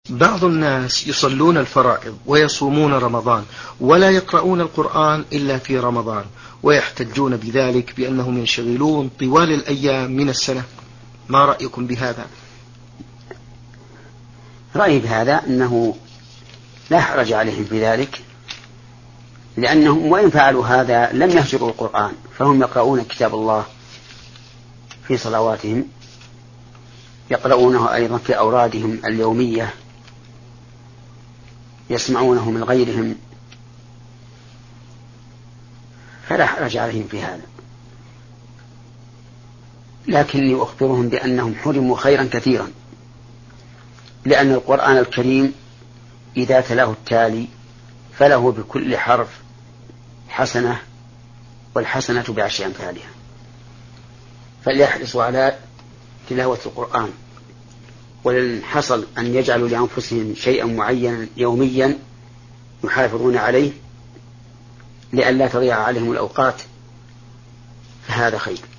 بعض الناس يصلون الفرائض ويصومون رمضان ولا يقرؤون القرآن إلا في رمضان، ويحتجون بذلك بأنهم ينشغلون طوال الأيام من السنة. ما رأيكم بهذا؟ رأيي بهذا أنه لا حرج عليهم في ذلك، لأنهم وإن فعلوا هذا لم يهجروا القرآن، فهم يقرؤون كتاب الله في صلواتهم، يقرؤونه أيضا في أورادهم اليومية، يسمعونه من غيرهم، فلا حرج عليهم في هذا. لكني أخبرهم بأنهم حرموا خيرا كثيرا، لأن القرآن الكريم إذا تلاه التالي فله بكل حرف حسنة، والحسنة بعشر أمثالها، فليحرصوا على تلاوة القرآن. ولن حصل أن يجعلوا لأنفسهم شيئا معينا يوميا يحافظون عليه لئلا تضيع عليهم الأوقات، فهذا خير.